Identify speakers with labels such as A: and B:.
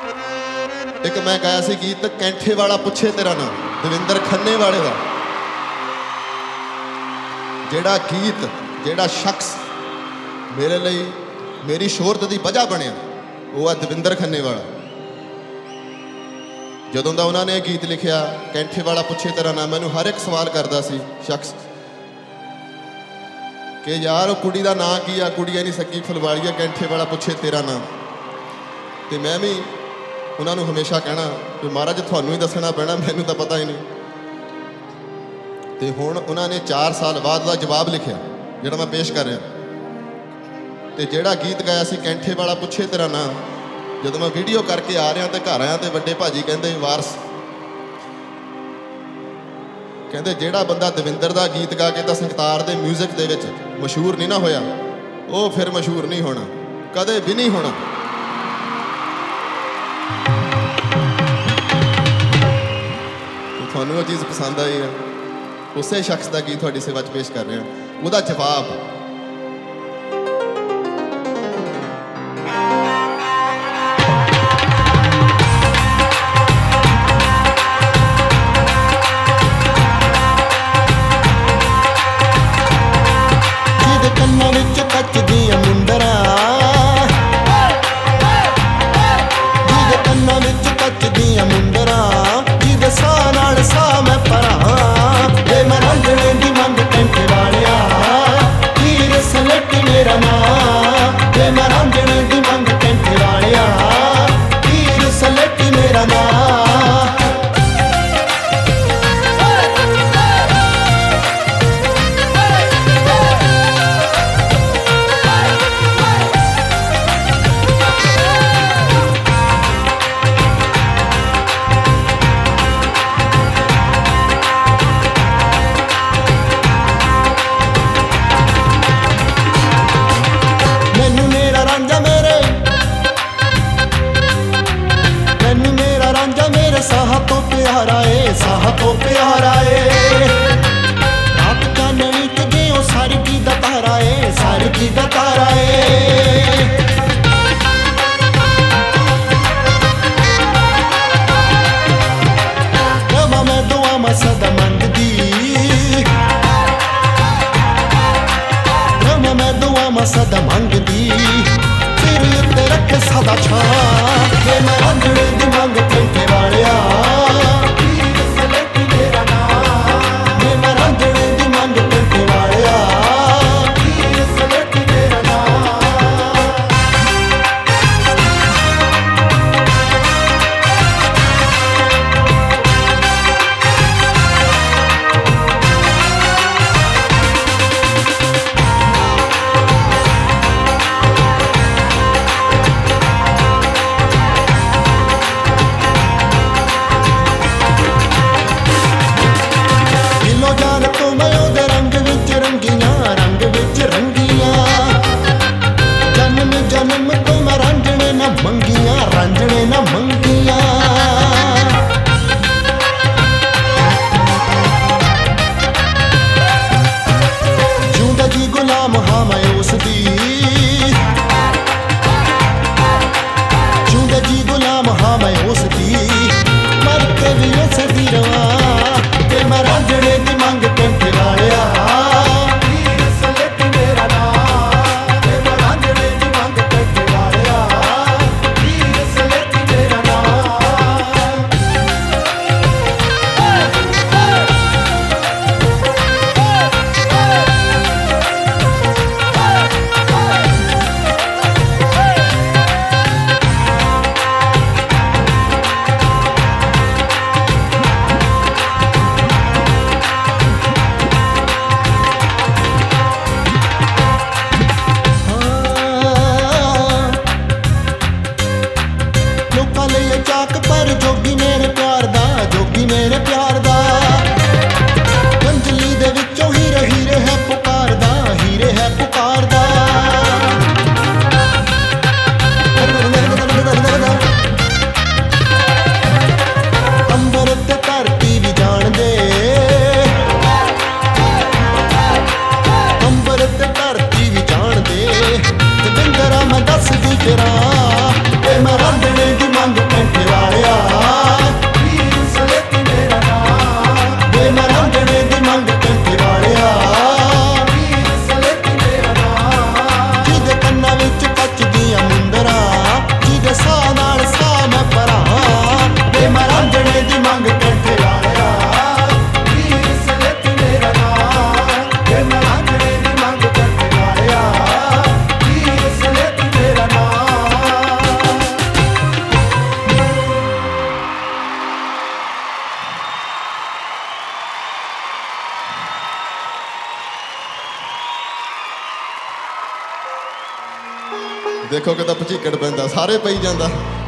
A: एक मैं गाया सी गीत कैंठे वाला पुछे तेरा नाम दविंदर खन्ने वाले का जेड़ा गीत जेड़ा शख्स मेरे लिए मेरी शोहरत की वजह बनया वो है दविंदर खन्ने वाला। जदों दा उन्होंने गीत लिखिया कैंठे वाला पुछे तेरा नाम मैनू हर एक सवाल करता सी शख्स कि यार वो कुड़ी का नाम की आ कुड़ी नहीं सकी फुलवाड़ी कैंठे वाला पुछे तेरा नाम। तो मैं भी उन्होंने हमेशा कहना कि महाराज थानू ही दसना पैना मैनू तो पता ही नहीं। तो हुण उन्होंने 4 साल बाद का जवाब लिखिया जिहड़ा मैं पेश कर रहा। तो जिहड़ा गीत गाया सी कैंठे वाला पुछे तेरा नाम जदों मैं वीडियो करके आ रहा तो घर आया तो वड्डे भाजी कहते वारस कहते जिहड़ा बंदा दविंदर का गीत गा के तो संगतार के म्यूजिक दे विच मशहूर नहीं ना होया वो फिर मशहूर नहीं होना कदे भी नहीं होना। थानू वो चीज़ पसंद आई है उस शख्स का गीत थोड़ी सेवा पेश कर रहे हैं उसका जवाब।
B: कन्ना विच कचदियां मुंदरां जिहदे कन्ना विच कचदियां मुंदरां जिहदे साह नाल साह मैं भरां वे मैं रंजणे दी मंग कैंठे वालिया हीर सलट मेरा नां वे मैं रंजणे दी मंग कैंठे वालिया हीर सलट मेरा नां। साह तो प्यारा है साह तो प्यारा है रात चाननी च गयो सारी की दा तारा है सारी की दा तारा है। रवा मैं दुआ मैं सदा मंगदी रवा मैं दुआ मैं सदा मंगदी फिर उत्ते रख सदा छां वे मैं रंजणे दी मंग कैंठे वालिया हीर सलट मेरा नां वे मैं रंजणे दी मंग कैंठे वालिया हीर सलट मेरा नां।
A: ਦੇਖੋ ਕਿਦਾਂ ਭਚੀਕੜ ਪੈਂਦਾ, ਸਾਰੇ ਪਈ ਜਾਂਦਾ।